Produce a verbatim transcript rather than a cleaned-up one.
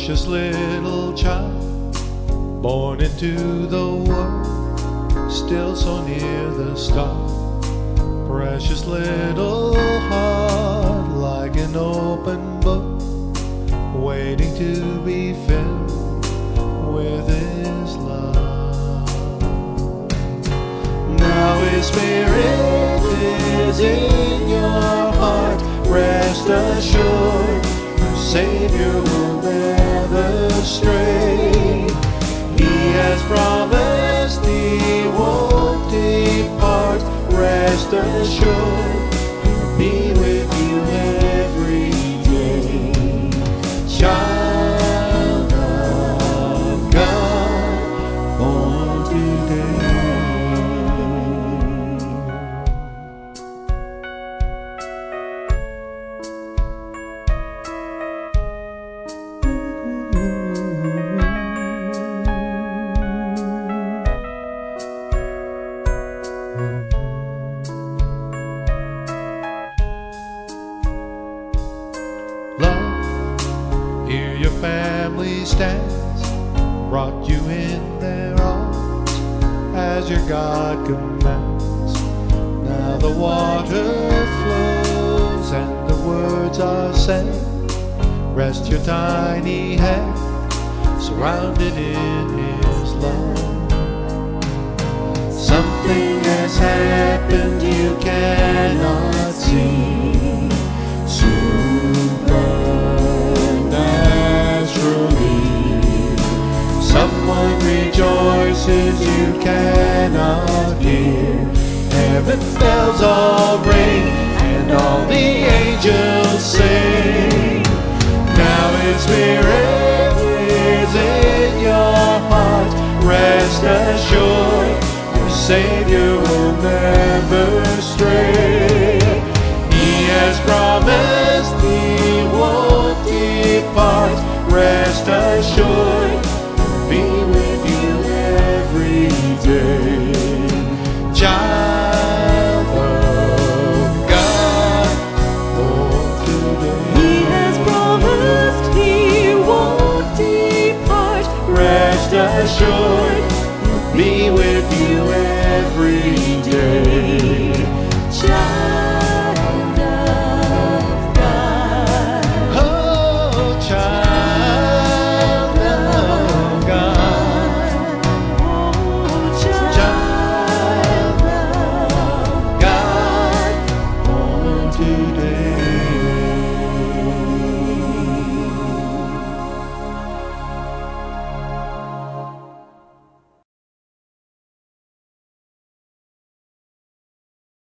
precious little child, born into the world, still so near the start. Precious little heart, like an open book, waiting to be filled with His love. Now His Spirit is in your heart. Rest assured, your Savior will never stray. He has promised He won't depart. Rest assured, He'll be with you every day. Child of God, born today. Love, here your family stands, brought you in their arms as your God commands. Now the water flows and the words are said. Rest your tiny head, surrounded in His love. Something has happened you cannot see. Someone rejoices you cannot hear. Heaven bells all ring and all the angels sing. Now His Spirit is in your heart. Rest assured, your Savior will never stray. He has promised He won't depart. Rest assured,